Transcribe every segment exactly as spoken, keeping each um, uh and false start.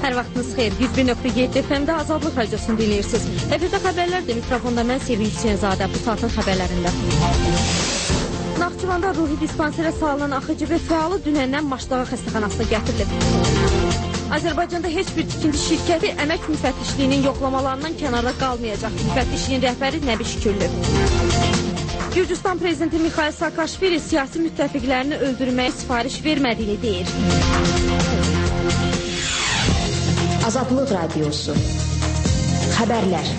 Hər vaxtınız xeyir. yüz bir nöqtə yeddi F M-də Azadlıq Radiosunu dinləyirsiniz. Efirdə xəbərlərdir. Mikrofonda mən Sevinç Hüseynzadə. Bu saatın xəbərlərində. Naxçıvanda ruhi dispanserə salınan A X C B fəalı dünəndən Maşdağa xəstəxanasına gətirilib. Azərbaycanda heç bir tikinti şirkəti əmək müfəttişliyinin yoxlamalarından kənarda qalmayacaq. Müfəttişliyin rəhbəri Nəbi Şükürlü. Gürcüstan prezidenti Mikhail Saakashvili siyasi müttəfiqlərini öldürməyə sifariş vermədiyini deyir. Azadlıq Radiosu. Xəbərlər.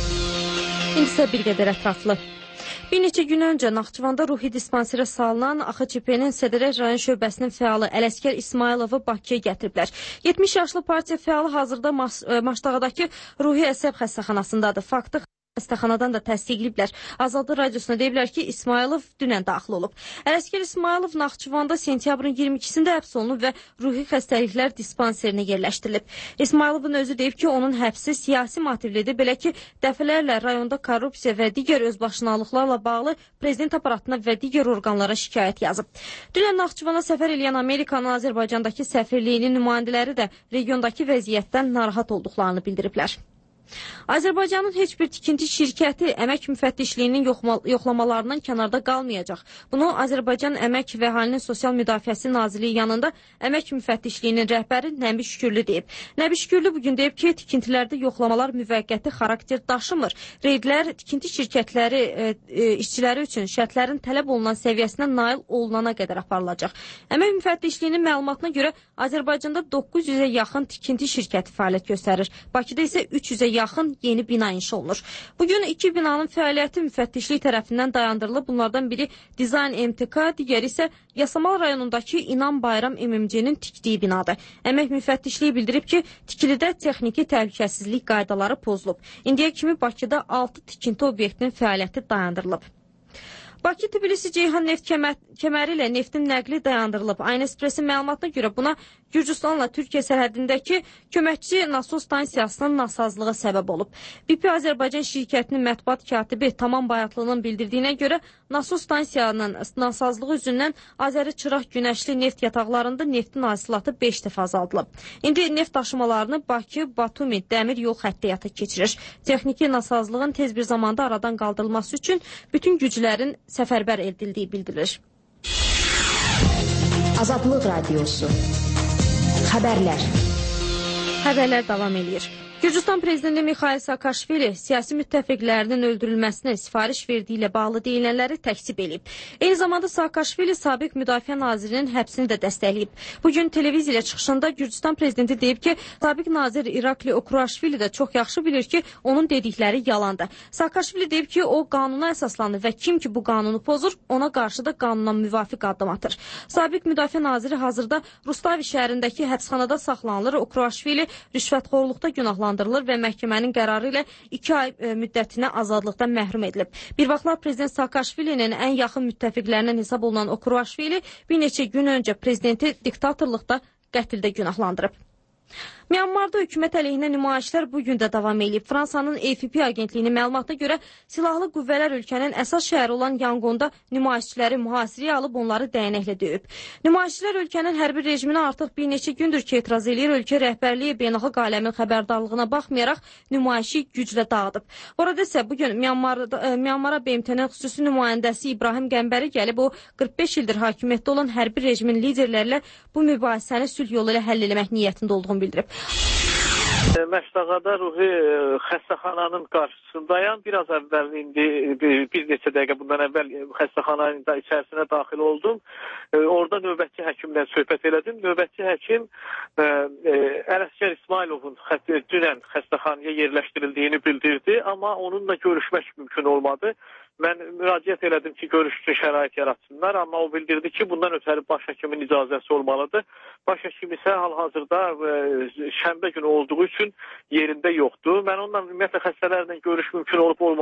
İndi isə bir qədər ətraflı. Bir neçə gün öncə Naxçıvanda ruhi dispanserə salınan A X C B-nin Sədərək rayon şöbəsinin fəalı Ələsgər İsmayılovu Bakıya gətiriblər. yetmiş yaşlı partiya fəalı hazırda Maşdağdakı ruhi əsəb xəstəxanasındadır. Faktı xəstəxanadan da təsdiqləyiblər. Azadlıq Radiosuna deyiblər ki, İsmayılov dünən daxil olub. Ələsgər İsmayılov Naxçıvanda sentyabrın iyirmi ikisində həbs olunub və ruhi xəstəliklər dispanserinə yerləşdirilib. İsmayılovun özü deyib ki, onun həbsi siyasi motivlidir, belə ki, dəfələrlə rayonda korrupsiya və digər özbaşınalıqlarla bağlı prezident aparatına və digər orqanlara şikayət yazıb. Dünən Naxçıvana səfər eləyən Amerikanın Azərbaycandakı səfirliyinin nümayəndələri də regiondakı vəziyyətdən narahat olduqlarını bildiriblər. Azərbaycanın heç bir tikinti şirkəti əmək müfəttişliyinin yoxlamalarından kənarda qalmayacaq. Bunu Azərbaycan Əmək və Əhalinin Sosial Müdafiəsi Nazirliyi yanında əmək müfəttişliyinin rəhbəri Nəbi Şükürlü deyib. Nəbi Şükürlü bugün deyib ki, tikintilərdə yoxlamalar müvəqqəti xarakter daşımır. Reydlər tikinti şirkətləri e, e, işçiləri üçün şərtlərin tələb olunan səviyyəsinə nail olunana qədər aparılacaq. Əmək müfəttişliyinin məlumatına görə Azərbaycanda doqquz yüzə yaxın tikinti şirkəti fəaliyyət göstərir. Bakıda isə üç yüzə yaxın yeni bina inşa olunur. Bugün iki binanın fəaliyyəti müfəttişlik tərəfindən dayandırılıb. Bunlardan biri Dizayn M T K, digəri isə Yasamal rayonundakı İnan Bayram M M C-nin tikdiyi binadır. Əmək müfəttişliyi bildirib ki, tikilidə texniki təhlükəsizlik qaydaları pozulub. İndiyə kimi Bakıda altı tikinti obyektinin fəaliyyəti dayandırılıb. Bakı-Tbilisi-Ceyhan neft kəməri ilə neftin nəqli dayandırılıb. Aynı Espressin məlumatına görə buna Gürcüstanla Türkiyə sərhədindəki köməkçi nasos stansiyasının nasazlığı səbəb olub. B P Azərbaycan şirkətinin mətbuat katibi Tamam Bayatlının bildirdiyinə görə nasos stansiyanın nasazlığı üzündən Azəri Çıraq günəşli neft yataqlarında neftin hasilatı beş dəfə azaldılıb. İndi neft daşımalarını Bakı-Batumi dəmir yol xətti həyata keçirir. Texniki nasazlığın tez bir zamanda aradan qaldırılması üçün bütün güclərin səfərbər edildiyi bildirilir. Azadlıq Radiosu. Xəbərlər. Xəbərlər davam edir. Gürcüstan prezidenti Mikhail Saakashvili siyasi müttəfiqlərinin öldürülməsinə sifariş verdiyi ilə bağlı deyilənləri təksib edib. Eyni zamanda Saakashvili sabiq müdafiə nazirinin həbsini də dəstəkləyib. Bugün televiziya çıxışında Gürcüstan prezidenti deyib ki, sabiq nazir İrakli Okuraşvili də çox yaxşı bilir ki, onun dedikləri yalandır. Saakashvili deyib ki, o qanuna əsaslanır və kim ki bu qanunu pozur, ona qarşı da qanuna müvafiq addım atır. Sabiq müdafiə naziri hazırda Rustavi şəhərindəki həbsxanada saxlanılır. Okuraşvili rüşvətxorluqda günahlandırılır və məhkəmənin qərarı ilə iki ay müddətinə azadlıqdan məhrum edilib. Bir vaxtlar prezident Saakashvilinin ən yaxın müttəfiqlərindən hesab olunan Okuraşvili bir neçə gün öncə prezidenti diktatorluqda qətldə günahlandırıb. Myanmarda hökumət əleyhinə nümayişlər bugün də davam edib. Fransanın A F P agentliyinin məlumatına görə silahlı qüvvələr ölkənin əsas şəhəri olan Yangonda nümayişçiləri mühasirəyə alıb onları dəyənəklə döyüb. Nümayişçilər ölkənin hərbi rejiminə artıq bir neçə gündür ki, etiraz edir. Ölkə rəhbərliyi beynəlxalq aləmin xəbərdarlığına baxmayaraq nümayişi güclə dağıdıb. Orada isə bugün Myanmarda, Myanmara B M T-nin xüsusi nümayəndəsi İbrahim Qəmbəri gəlib. O qırx beş ildir hakimiyyətdə olan hərbi rejimin liderlərlə bu mübahisəni sülh yolu ilə həll etmək niyyətində olduğunu bildirib. Məşdağada ruhi xəstəxananın qarşısındayam. Biraz əvvəl indi bir neçə dəqiqə bundan əvvəl xəstəxananın da içərisinə daxil oldum. Orada növbətçi həkimlə söhbət elədim. Növbətçi həkim Ələsgər İsmayılovun dünən xəstəxanaya yerləşdirildiyini bildirdi, amma onunla görüşmək mümkün olmadı. Mən müraciət elədim ki, görüş üçün şərait yaratsınlar, amma o bildirdi ki, bundan ötəri baş həkimin icazəsi olmalıdır. Baş həkim isə hal-hazırda şənbə günü olduğu üçün yerində yoxdur. Mən onunla ümumiyyətlə xəstələrlə görüş mümkün olub olmadı.